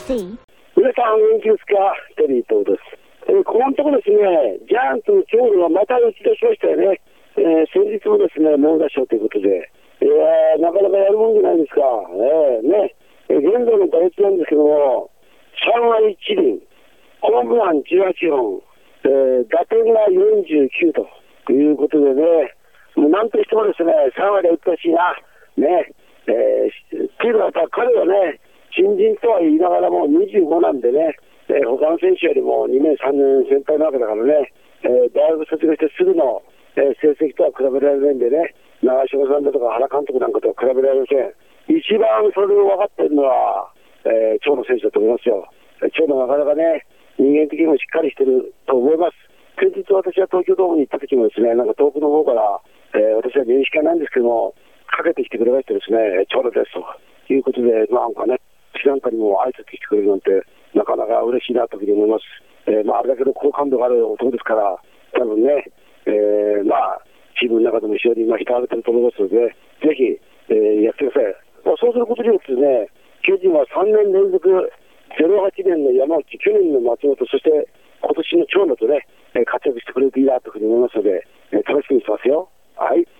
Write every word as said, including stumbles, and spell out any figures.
C。 皆さん元気ですか？テリー東です。えー、このところですね、ジャイアンツの長野がまた打ち出しましたよね。えー、先日もですね、猛打賞ということで、いやー、なかなかやるもんじゃないですか。えー、ね、えー、現在の打率なんですけども、さんわりいちりん、ホームランじゅうはちほん、えー、打点がよんじゅうきゅうということでね、もうなんとしてもですね、さんわり打ってほしいな。ね、えー、っていうのは彼はね、新人とは言いながらもにじゅうごなんでね、えー、他の選手よりもにねんさんねん先輩なわけだからね、えー、大学卒業してすぐの、えー、成績とは比べられないんでね、長嶋さんだとか原監督なんかとは比べられません。一番それを分かっているのは、えー、長野選手だと思いますよ。長野はなかなかね、人間的にもしっかりしてると思います。先日私は東京ドームに行った時もですね、なんか遠くの方から、えー、私は認識はないんですけども、かけてきてくれましてですね、長野ですということで、なんかね、私なんかにも挨拶してくれるなんて、なかなか嬉しいなというふうに思います。えー、まあ、あれだけの好感度がある男ですから、多分ね、えー、まあ、チームの中でも非常に今、慕われていると思いますので、ぜひ、えー、やってください。まあ、そうすることによってですね、巨人はさんねん連続、ゼロはちねんの山内、去年の松本、そして今年の長野とね、活躍してくれるといいなというふうに思いますので、楽しみにしてますよ。はい。